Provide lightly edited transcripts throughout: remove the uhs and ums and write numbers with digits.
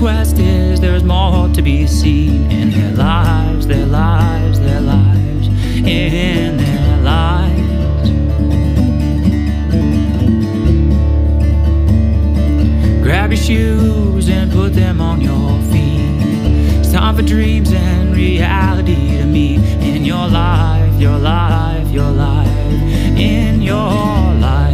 quest is there's more to be seen in their lives, their lives, their lives, in their lives. Grab your shoes and put them on your feet. It's time for dreams and reality to meet in your life, your life, your life, in your life.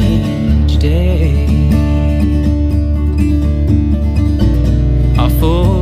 For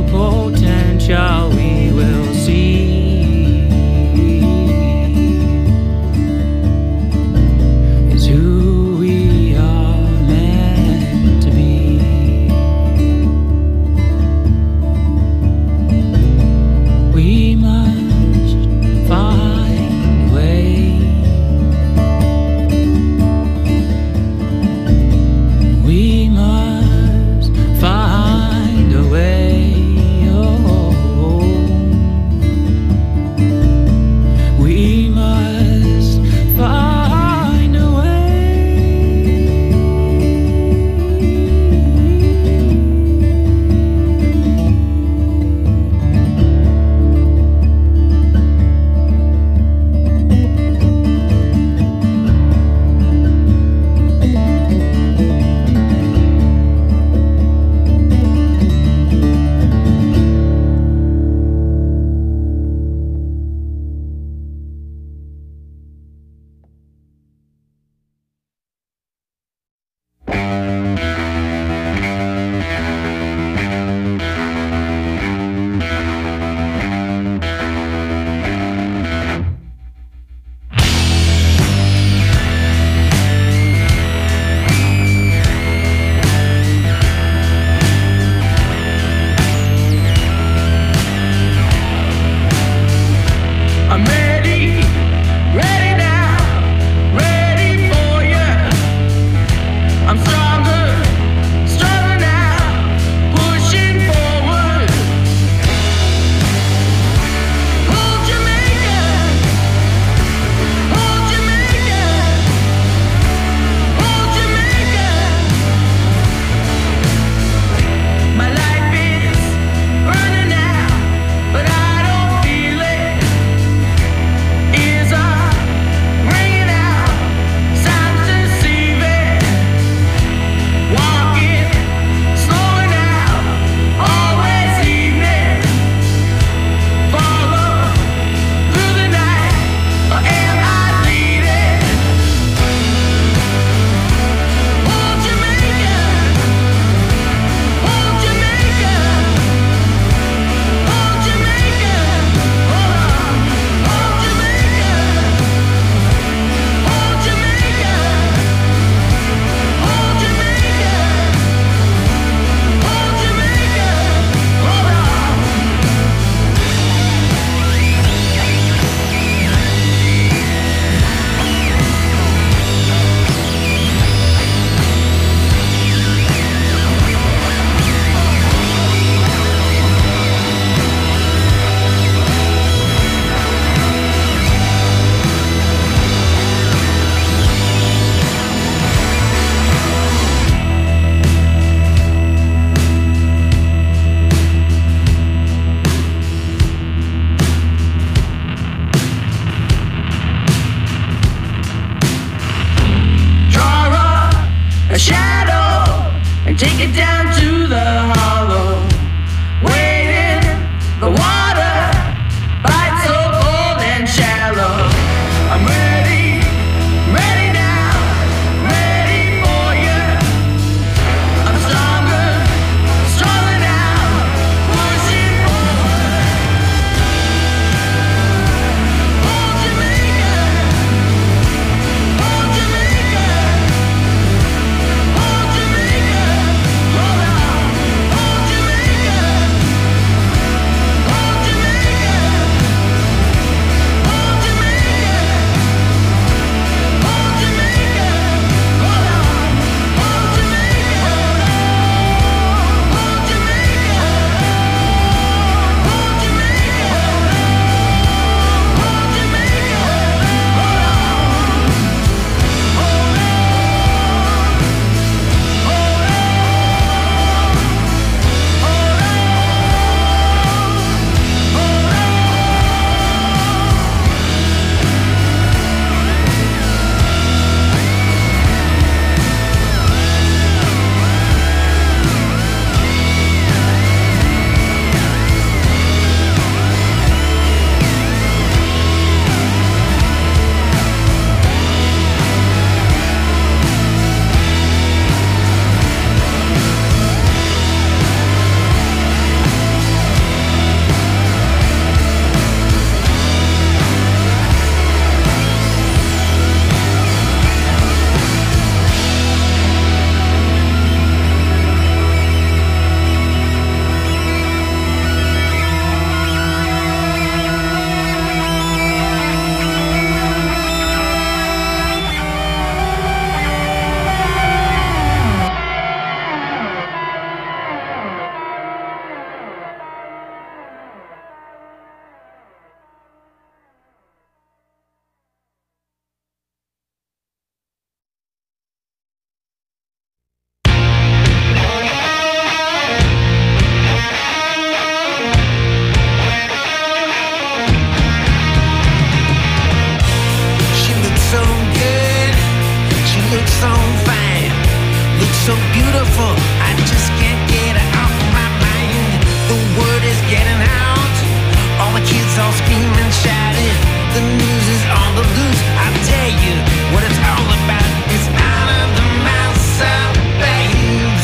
The word is getting out. All the kids all screaming, shouting. The news is on the loose. I tell you what it's all about. It's out of the mouths of babes.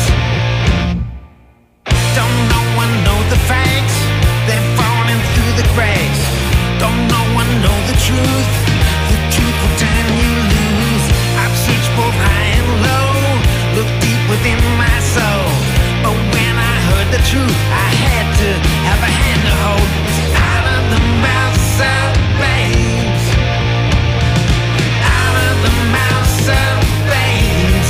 Don't no one know the facts? They're falling through the cracks. Don't no one know the truth? The truth will turn you loose. I've searched both high and low, looked deep within my soul. But when I heard the truth, I had to have a hand to hold. It's out of the mouths of babes. Out of the mouths of babes.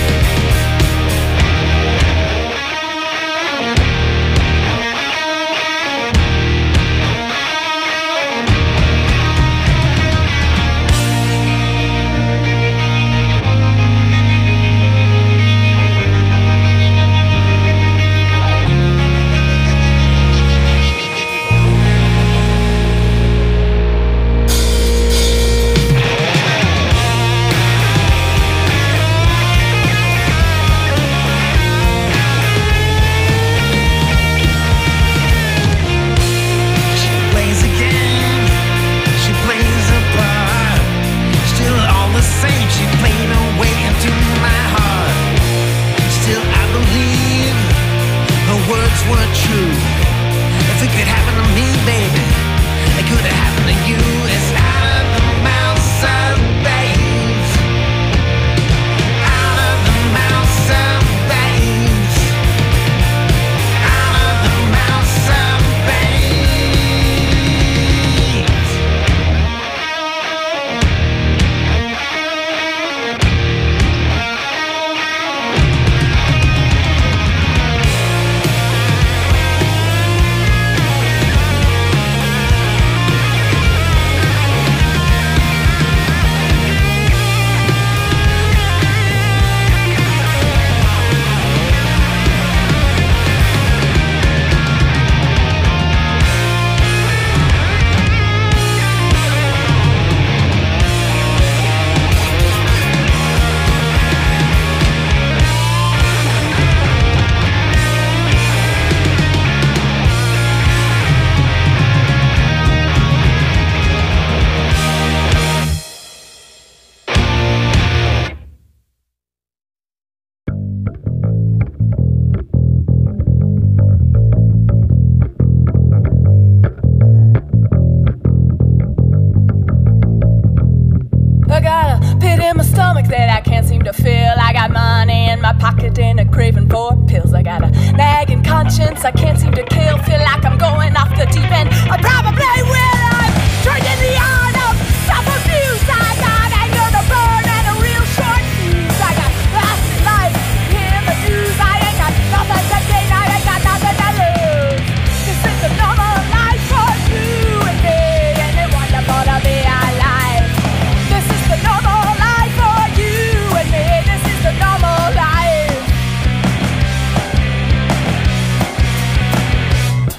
I can't seem to kill, feel like I'm going off the deep end. I probably will. I'm drinking the art of self-abuse. I got anger to burn and a real short fuse. I got last life in the news. I ain't got nothing to gain, I ain't got nothing to lose. This is the normal life for you and me, and it's wonderful to be alive. This is the normal life for you and me. This is the normal life.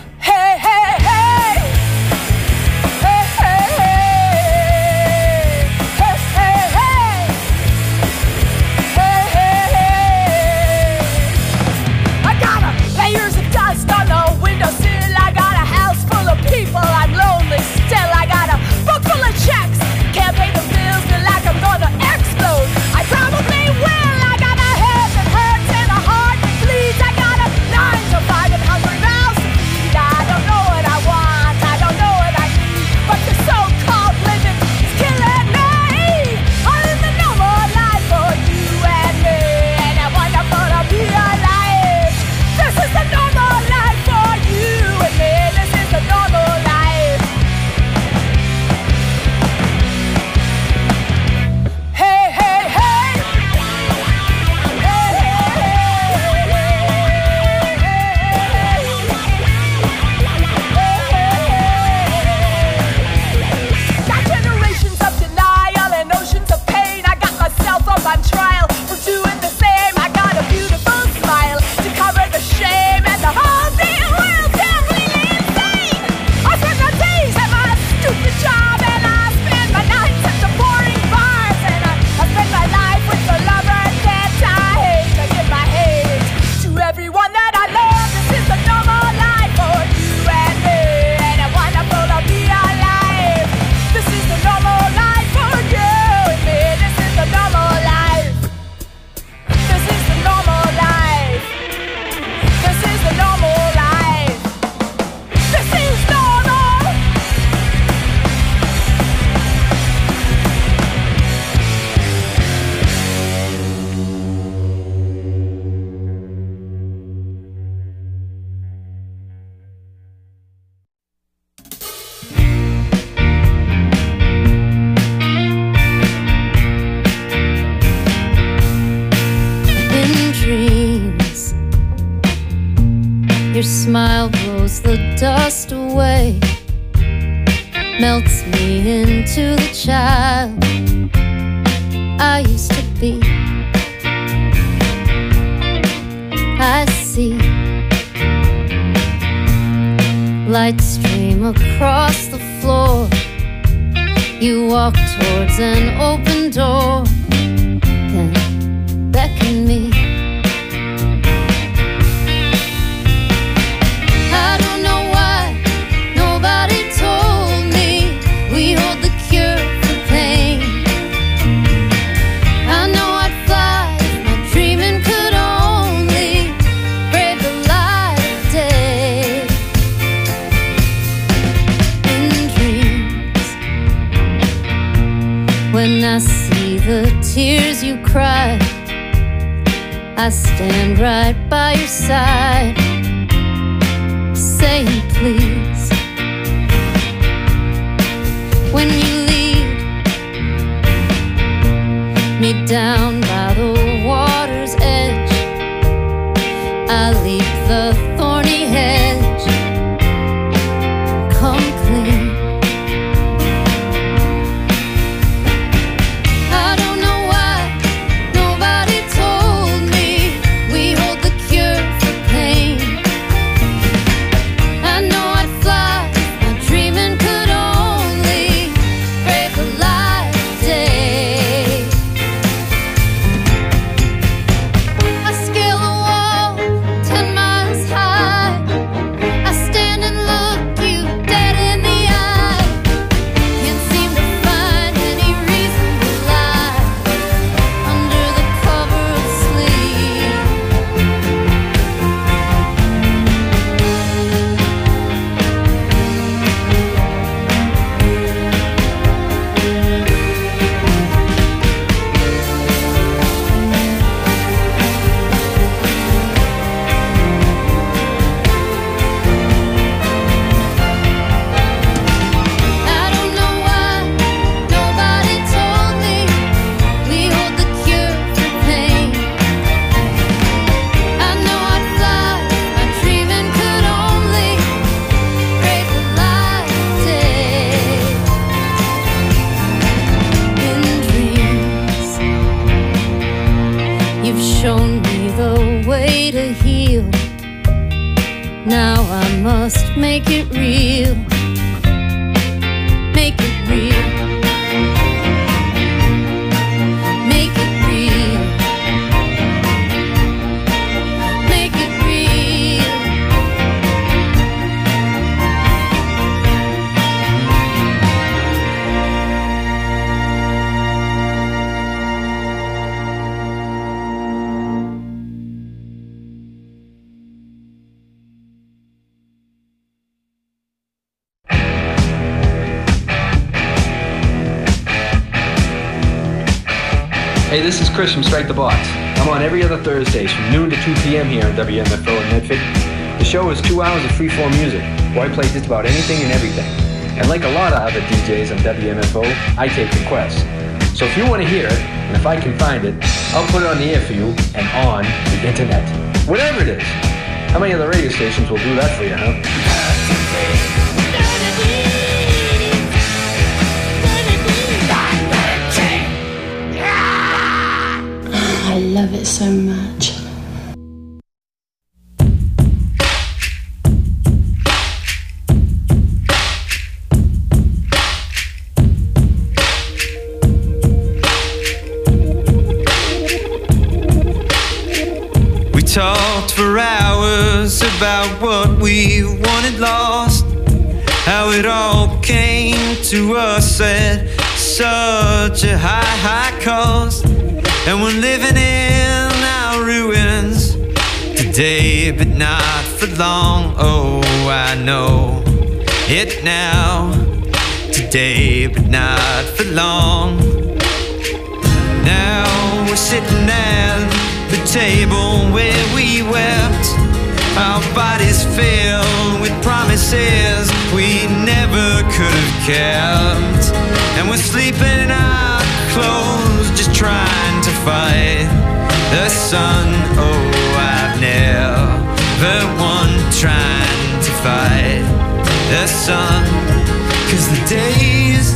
smile blows the dust away, melts me into the child I used to be. I see light stream across the floor. You walk towards an open door, then beckon me. I don't know why nobody told me we hold the cure for pain. I know I'd fly if my dreaming could only brave the light of day. In dreams, when I see the tears you cry, I stand right by your side, saying please. When you lead me down by the water's edge, I leap the thorny hedge, come clean. I don't know why nobody told me we hold the cure for pain. I know I'd fly if my dreaming could only brave the light of day. I scale a wall 10 miles high. I stand and look you dead in the eye. Can't seem to find any reason to lie under the cover of sleep. I don't know why nobody told me we hold the cure for pain. I know I'd fly if my dreaming could only brave the light of day. In dreams, you've shown me the way to heal. Now I must make it real. Make it real. Make it real. Make it real. Hey, this is Chris from Strike the Box. I'm on every other Thursdays from noon to 2 p.m. here on WMFO in Medford. The show is 2 hours of free-form music, where I play just about anything and everything. And like a lot of other DJs on WMFO, I take requests. So if you want to hear it, and if I can find it, I'll put it on the air for you and on the internet. Whatever it is. How many other radio stations will do that for you, huh? I love it so much. We talked for hours about what we wanted lost, how it all came to us at such a high cost. And we're living in our ruins today, but not for long. Oh, I know it now. Today, but not for long. Now we're sitting at the table where we wept, our bodies filled with promises we never could have kept. And we're sleeping in our clothes, just trying to fight the sun. Oh, I've never the one trying to fight the sun. 'Cause the days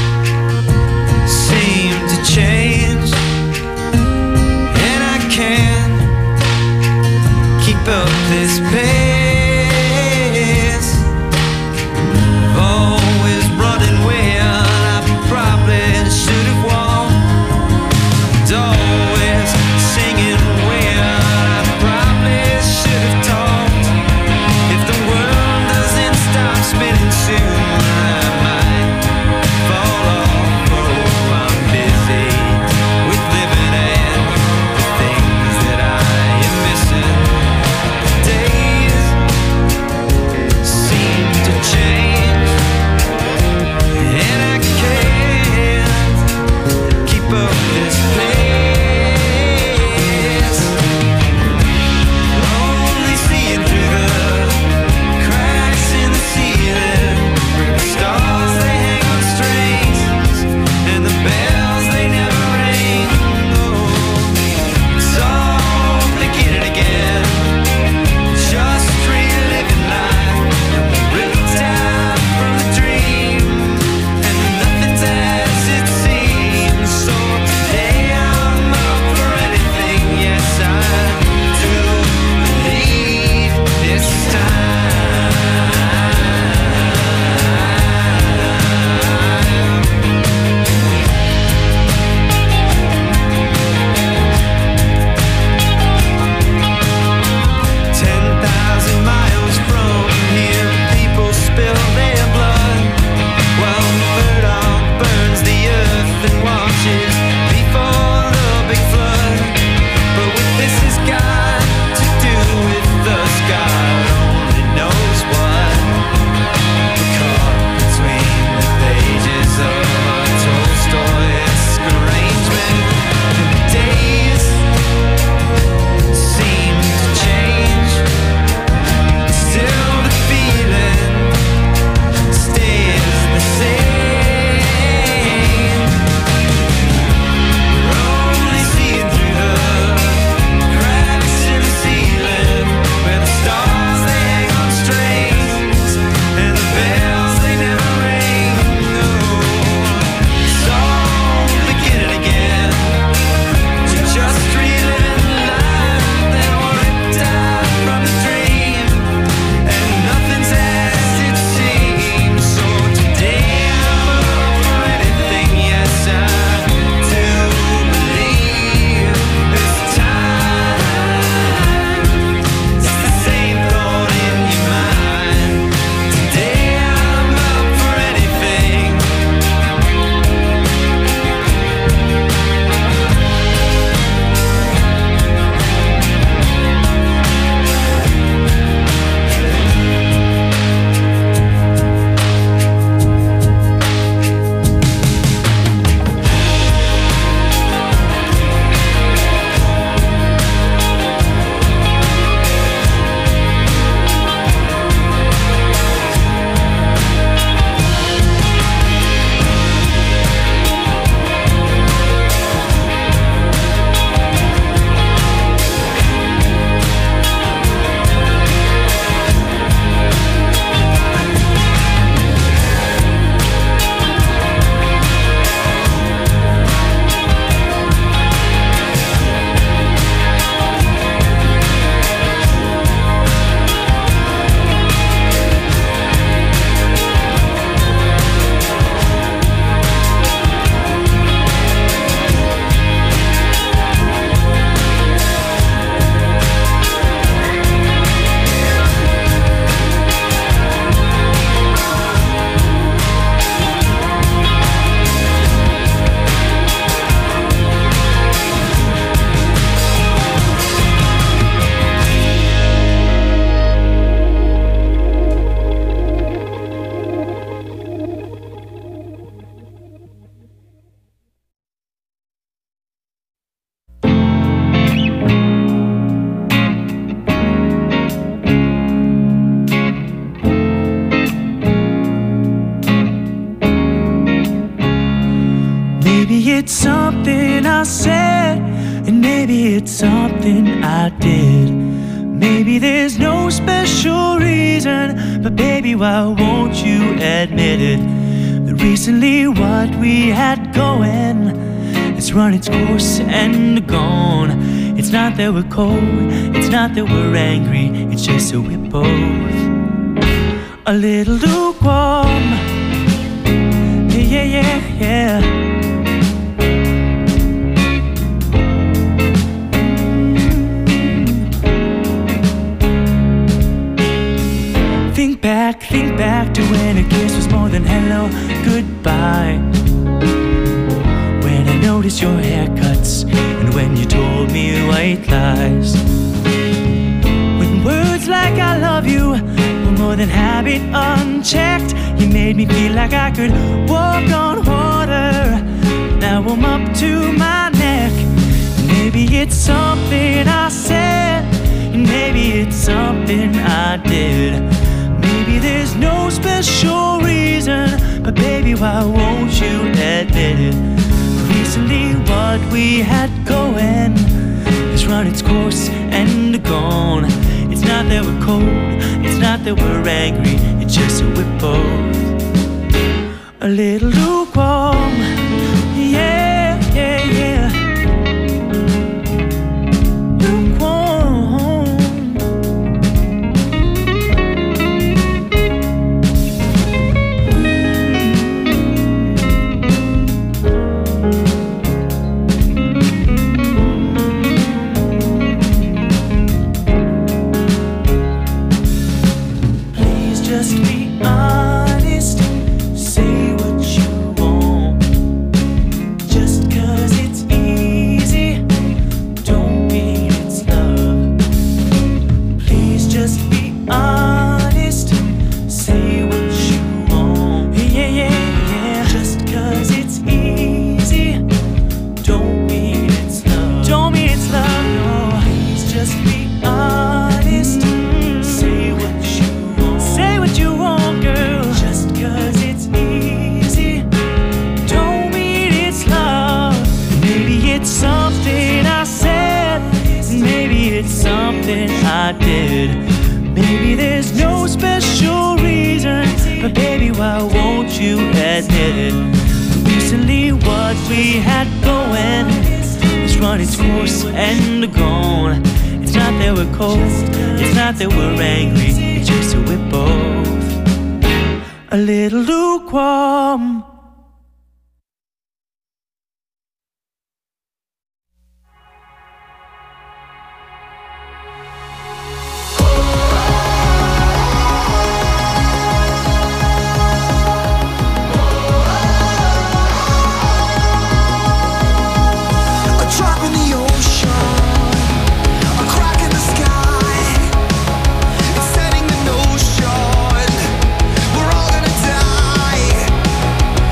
seem to change, and I can't keep up this pace. Always running when I probably should have walked. Always singing when I probably should have talked. If the world doesn't stop spinning soon, I might fall off. Oh, I'm busy with living and the things that I am missing. Days seem to change, and I can't keep up this pace. Only seeing through the cracks in the ceiling, where the stars they hang on strings, and the bells they never ring. Oh, it's all beginning again, just reliving life, and we're ripped out from the dream, and nothing's as it seems. So today I'm up for anything. Yes, I do believe this time. 10,000 miles from here, people spill their blood, while the Murdoch burns the earth and watches before the big flood. But what this has got to do with us, God only knows what. We're caught between the pages of a Tolstoy-esque arrangement, and the days seem to change. Still the feeling stays the same. We're only seeing through the cracks in the ceiling, where the stars they hang on strings, and the bells they never ring. Oh, it's all beginning again, just reliving life, then we're ripped out from the dream, and nothing's as it seems. So today I'm up for anything. Yes, I do believe this time. It's the same thought in your mind. Today I'm up for anything. it's something I said, and maybe it's something I did. Maybe there's no special reason, but baby, why won't you admit it? That recently what we had going has run its course and gone. It's not that we're cold, it's not that we're angry, it's just that we're both a little lukewarm. Yeah, yeah, yeah, yeah. Think back to when a kiss was more than hello, goodbye. When I noticed your haircuts and when you told me white lies. When words like I love you were more than habit unchecked, you made me feel like I could walk on water. Now I'm up to my neck. Maybe it's something I said, and maybe it's something I did. Maybe there's no special reason, but baby, why won't you admit it? Recently what we had going has run its course and gone. It's not that we're cold, it's not that we're angry, it's just that we're both a little lukewarm. Yeah, yeah, yeah. Maybe there's no special reason, but baby, why won't you admit it? Recently what we had going has run its course and gone. It's not that we're cold, it's not that we're angry, it's just that we're both a little lukewarm. We're all gonna die.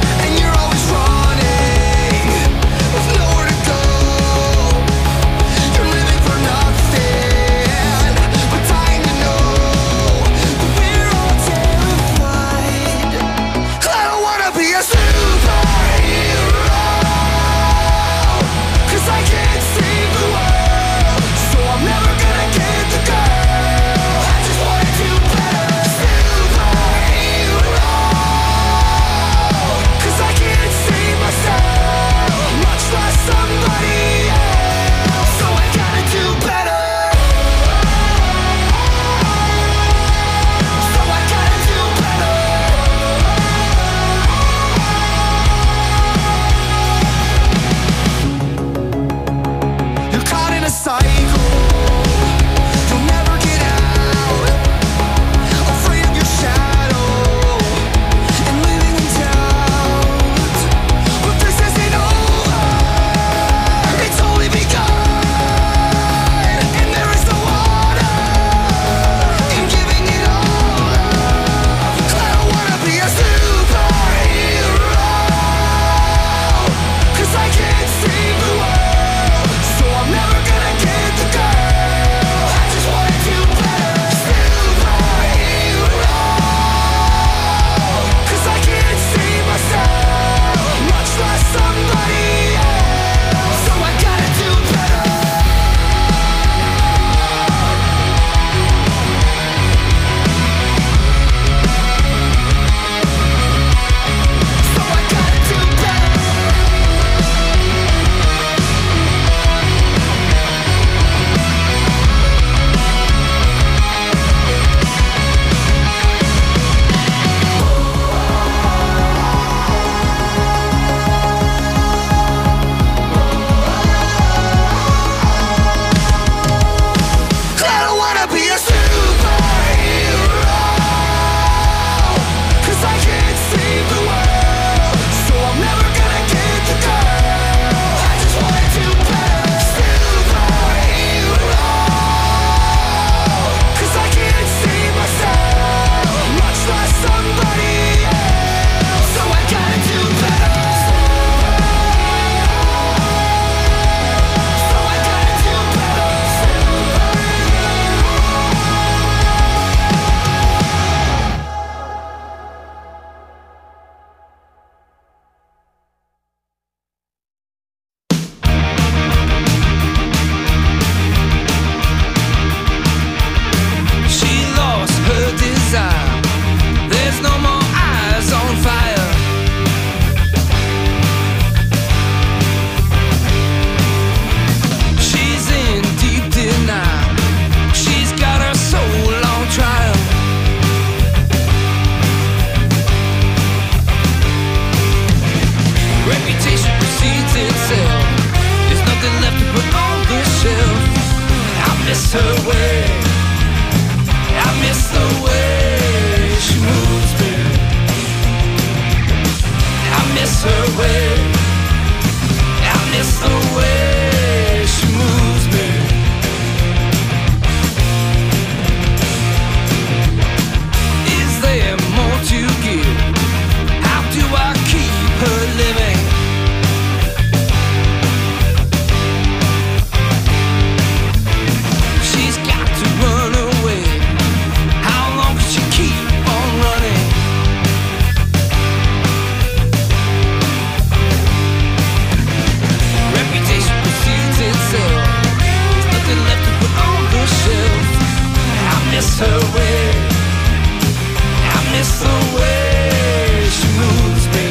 miss the way she moves me.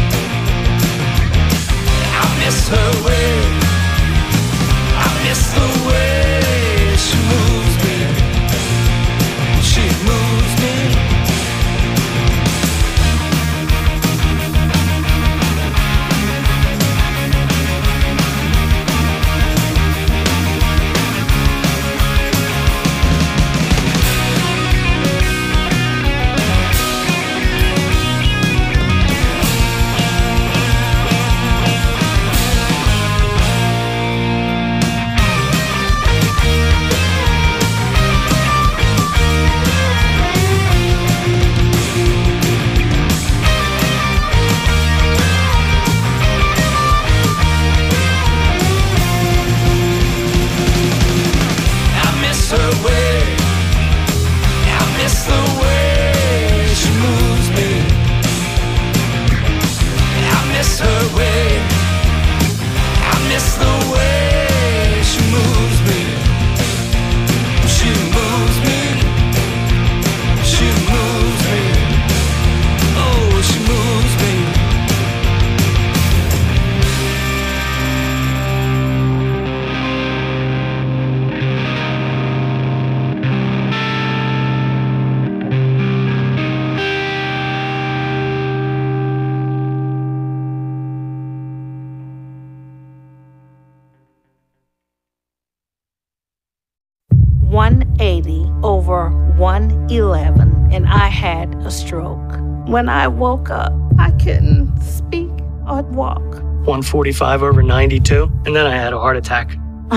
I miss her way. I miss the way she moves me. She moves me. Over 111, and I had a stroke. When I woke up, I couldn't speak or walk. 145 over 92, and then I had a heart attack.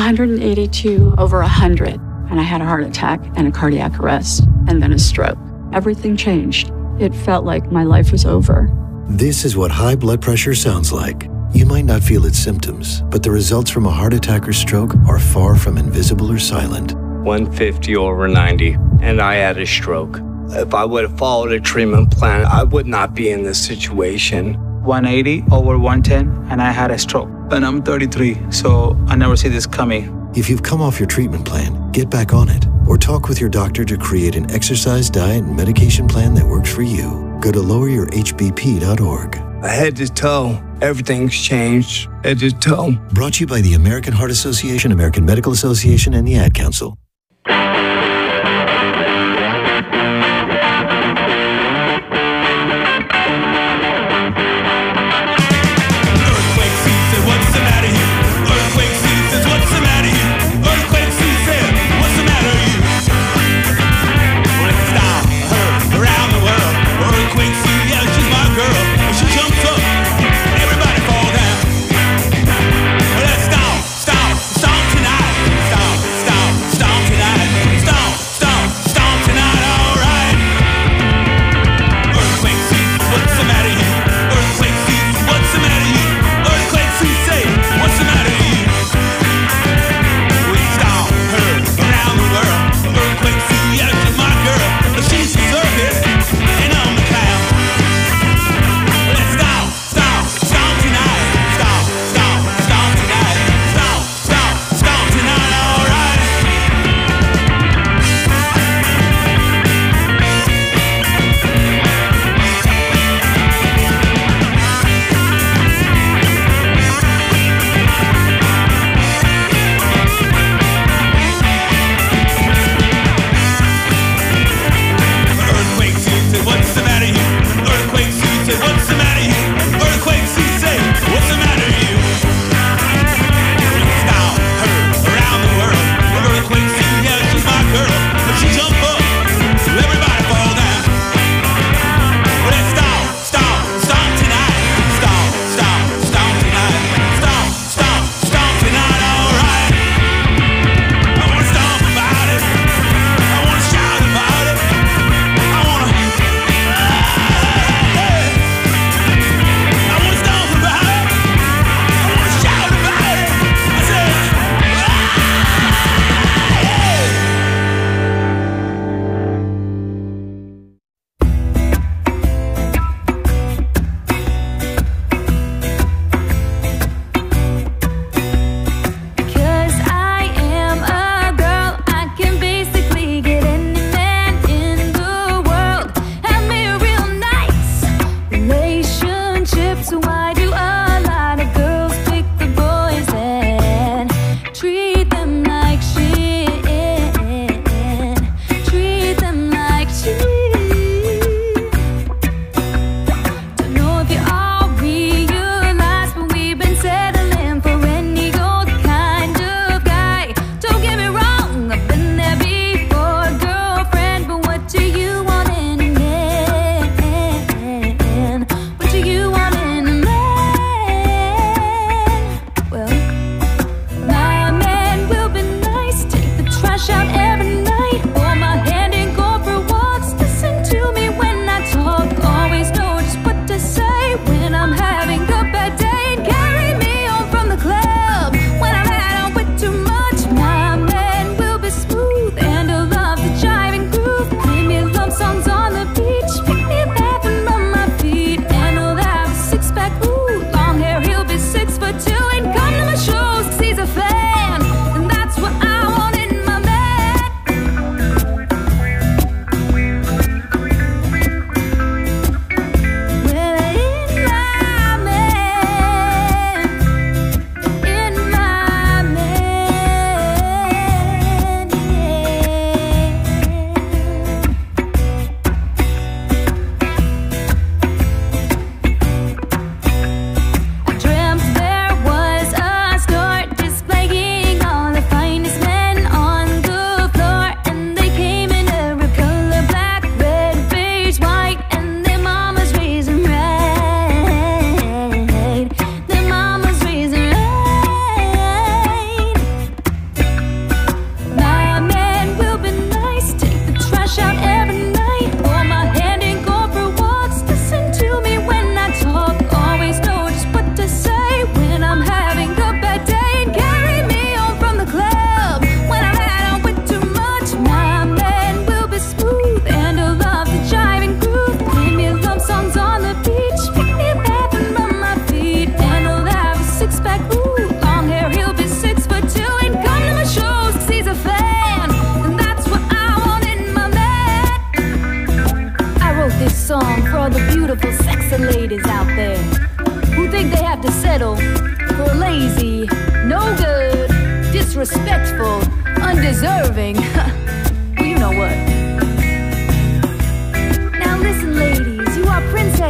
182 over 100, and I had a heart attack and a cardiac arrest, and then a stroke. Everything changed. It felt like my life was over. This is what high blood pressure sounds like. You might not feel its symptoms, but the results from a heart attack or stroke are far from invisible or silent. 150 over 90, and I had a stroke. If I would have followed a treatment plan, I would not be in this situation. 180 over 110, and I had a stroke. And I'm 33, so I never see this coming. If you've come off your treatment plan, get back on it, or talk with your doctor to create an exercise, diet, and medication plan that works for you. Go to loweryourhbp.org. Head to toe, everything's changed. Head to toe. Brought to you by the American Heart Association, American Medical Association, and the Ad Council.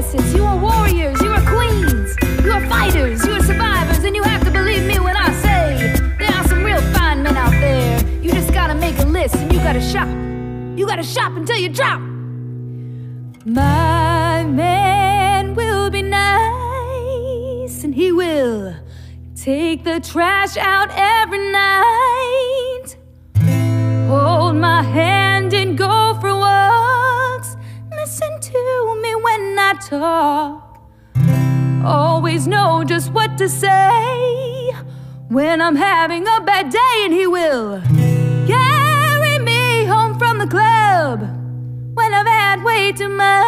badasses, you are warriors, you are queens, you are fighters, you are survivors, and you have to believe me when I say there are some real fine men out there. You just gotta make a list and you gotta shop. You gotta shop until you drop. My man will be nice and he will take the trash out every night. Hold my hand and go for walks. Listen to me when I talk. Always know just what to say when I'm having a bad day, and he will carry me home from the club when I've had way too much.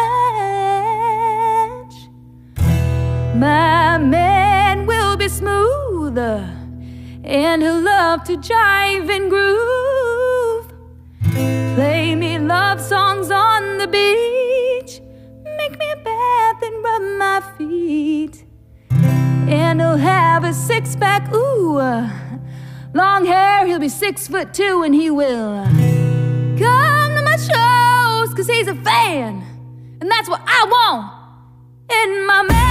My man will be smooth and he'll love to jive and groove. Play me love songs on the beach, make me a bath and rub my feet. And he'll have a six-pack, ooh, long hair, he'll be 6'2", and he will come to my shows, 'cause he's a fan, and that's what I want in my man.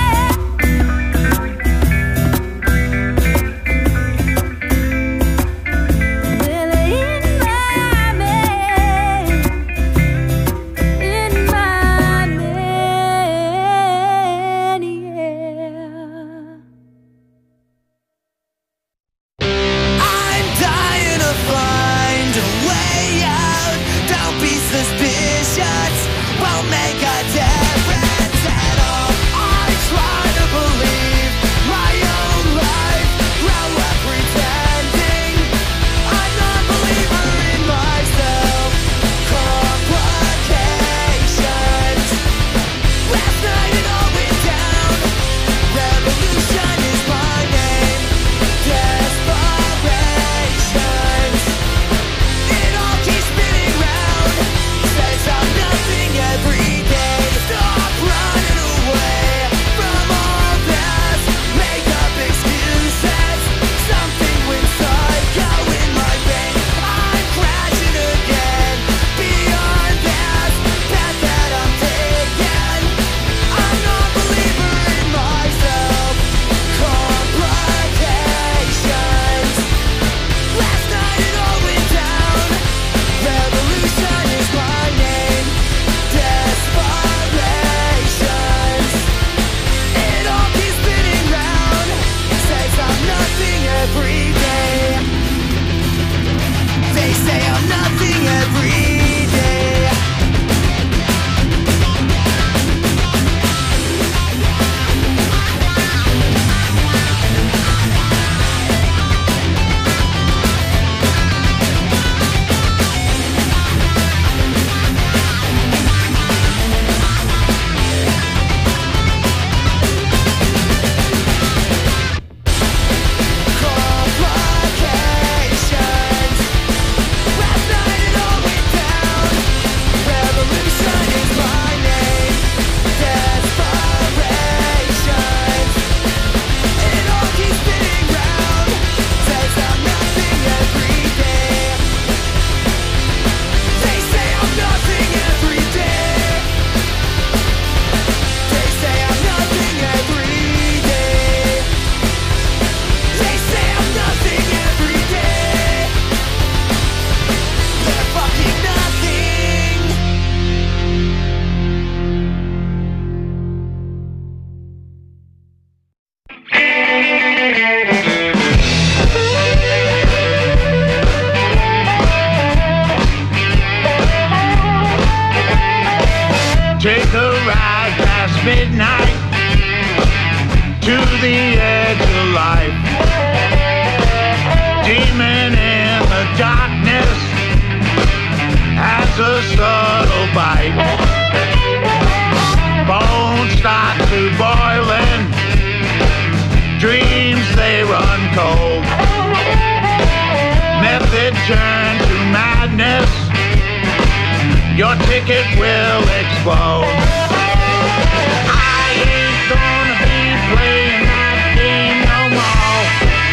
midnight to the edge of life. Demon in the darkness has a subtle bite. Bones start to boiling, dreams they run cold. Method turn to madness, your ticket will explode. I ain't gonna be playing that game no more.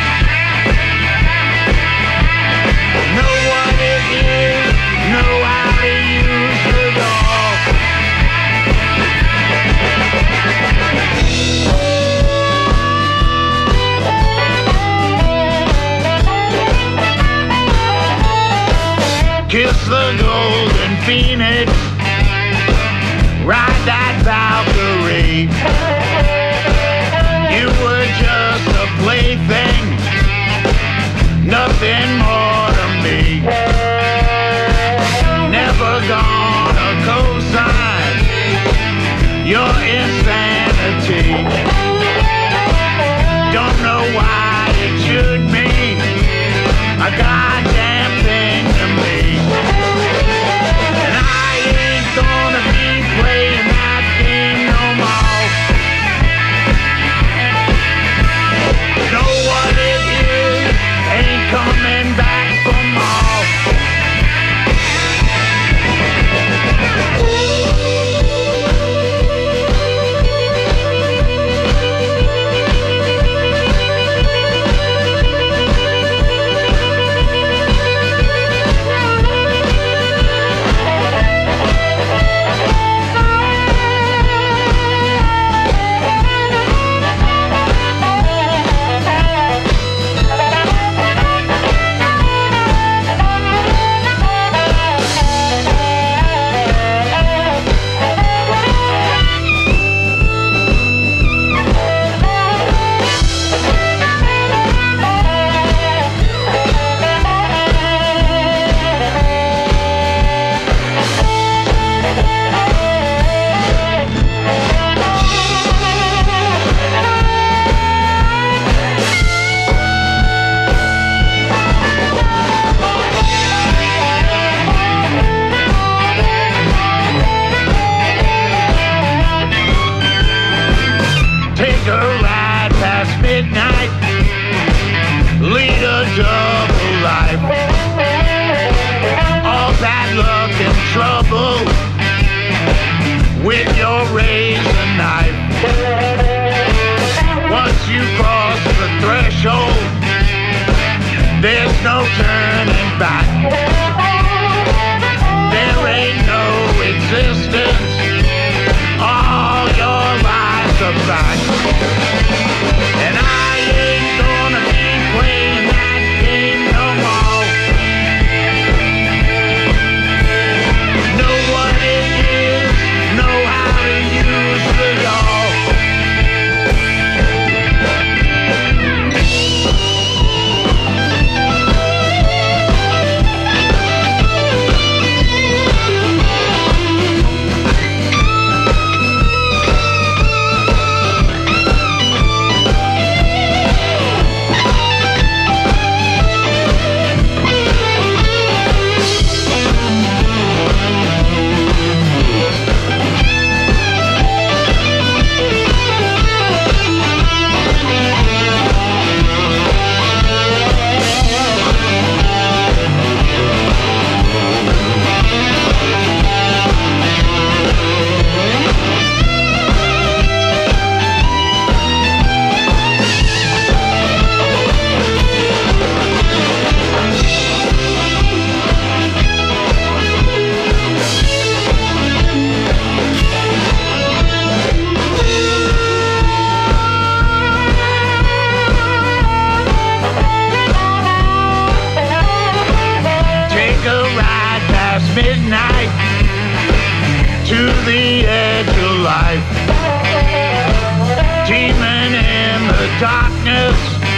Know what it is, know how to use the door. Kiss the golden phoenix, ride that Valkyrie. You were just a plaything, nothing more to me. Never gonna co-sign your insanity. Don't know why it should mean a goddamn thing to me. And I ain't gonna be playing that game no more. Know what it is, ain't coming back for more. Take a ride past midnight, lead a double life. All bad luck and trouble with your razor knife. Once you cross the threshold, there's no turning back. There ain't no existence, all your lies are back. And I ain't gonna be playing that game no more. Know what it is, know how to use it all. Midnight to the edge of life, teeming in the darkness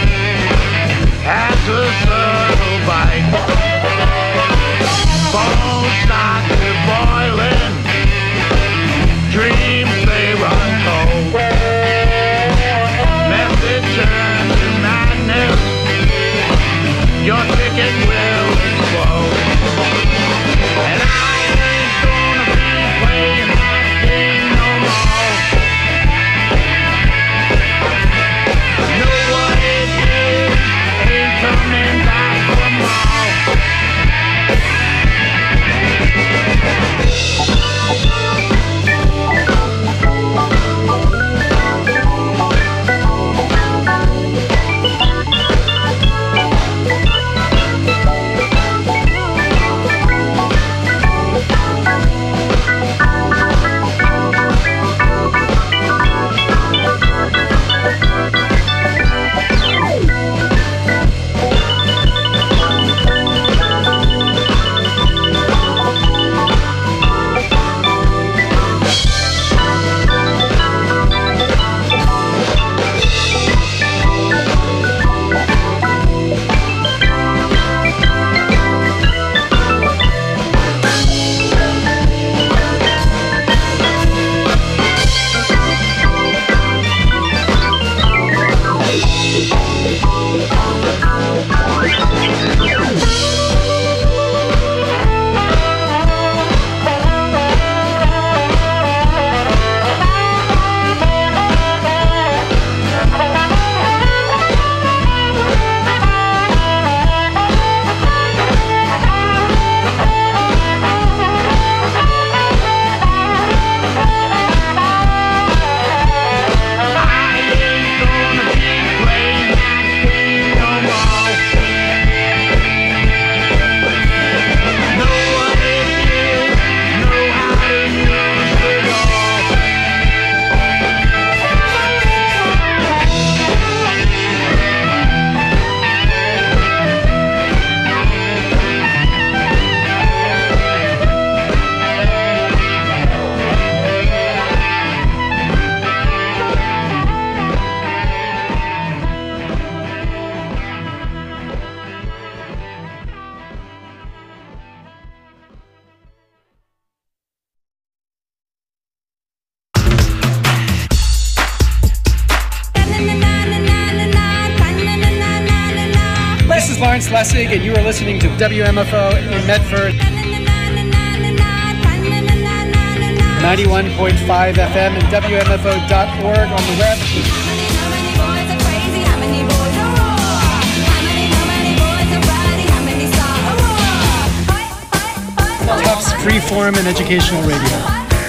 as a subtle bite. Bones start to boiling, dreams they run cold. Method turns to madness, your ticket will explode. And I ain't gonna be playing that game no more. Know what it is, ain't coming back for more. Schlesig, and you are listening to WMFO in Medford. 91.5 FM and WMFO.org on the web. Tufts Freeform and Educational Radio.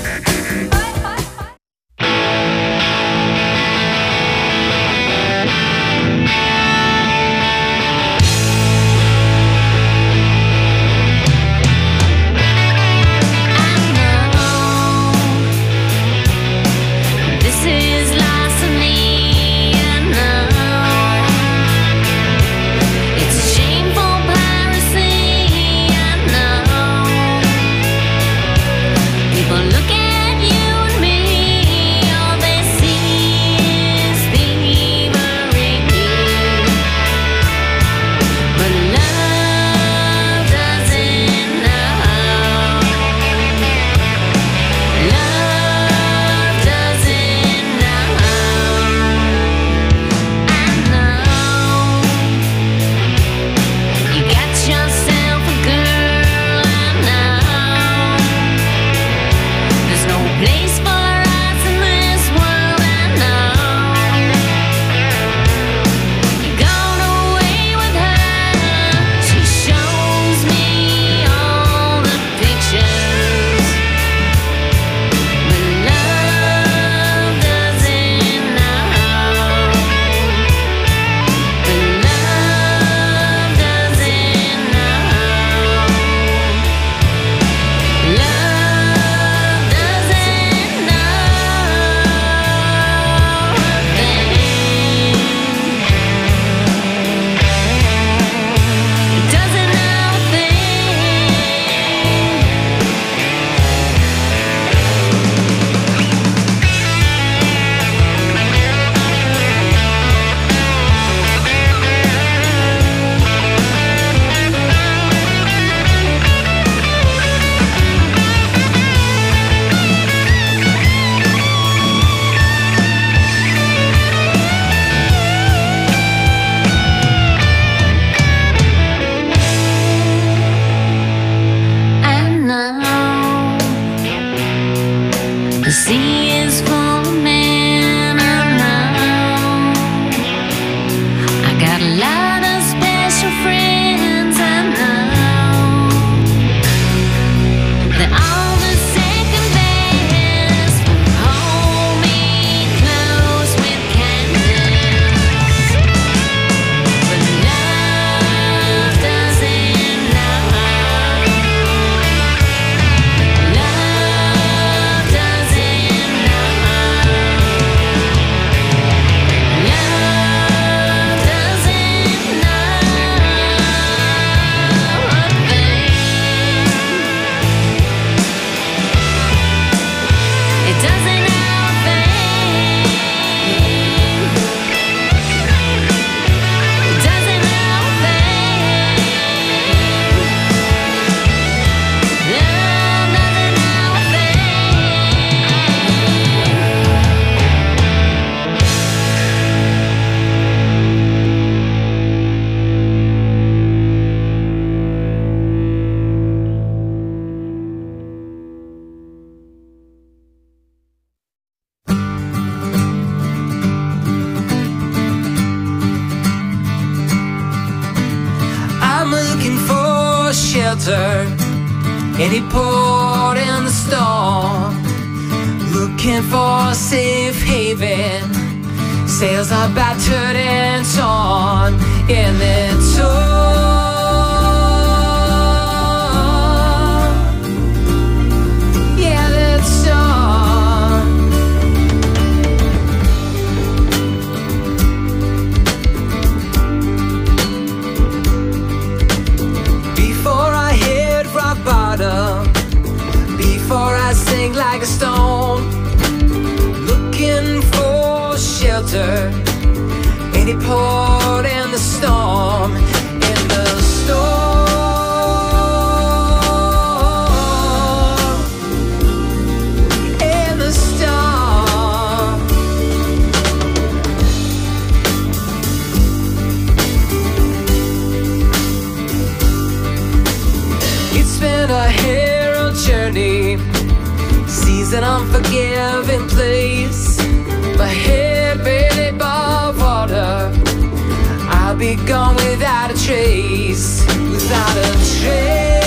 Any port in the storm, looking for a safe haven. Sails are battered and torn in the storm. Yeah, that storm. Before I hit rock bottom, before I sink like a stone, looking for shelter, any port in the storm, in the storm, in the storm. living place. My head barely above water, I'll be gone without a trace, without a trace.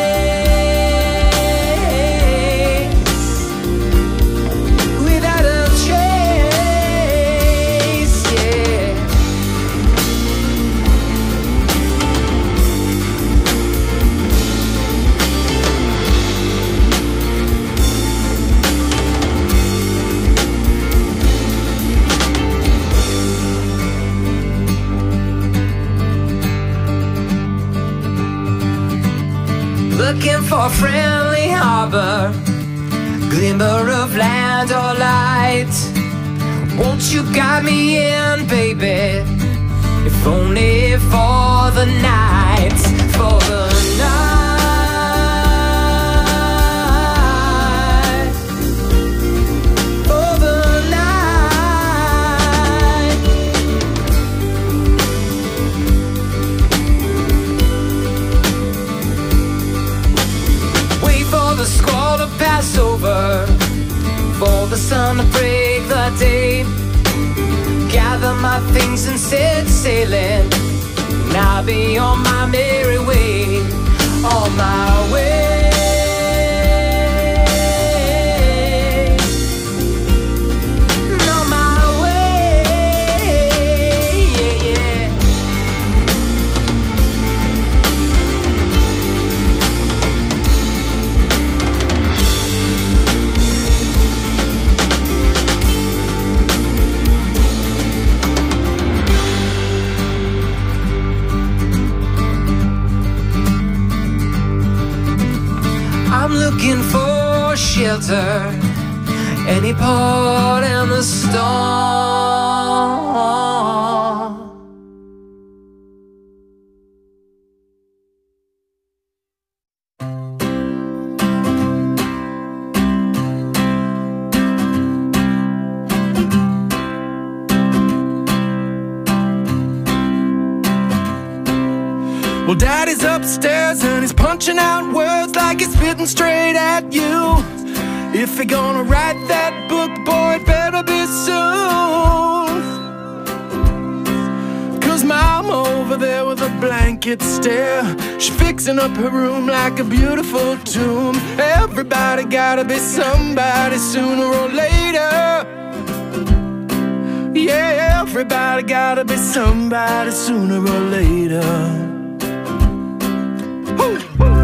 Looking for a friendly harbor, glimmer of land or light. Won't you guide me in, baby? If only for the night, for the night, for the night. Wait for the squall to pass over, for the sun to break the day. Gather my things and set sailing, and I'll be on my merry way, on my way. On my way, yeah, yeah. I'm looking for shelter, any port in the storm. Well, Daddy's upstairs and he's punching out words like he's spitting straight at you. If you're gonna write that book, boy, it better be soon. 'Cause Mama over there with a blanket stare, she's fixing up her room like a beautiful tomb. Everybody gotta be somebody sooner or later. Yeah, everybody gotta be somebody sooner or later. Woo!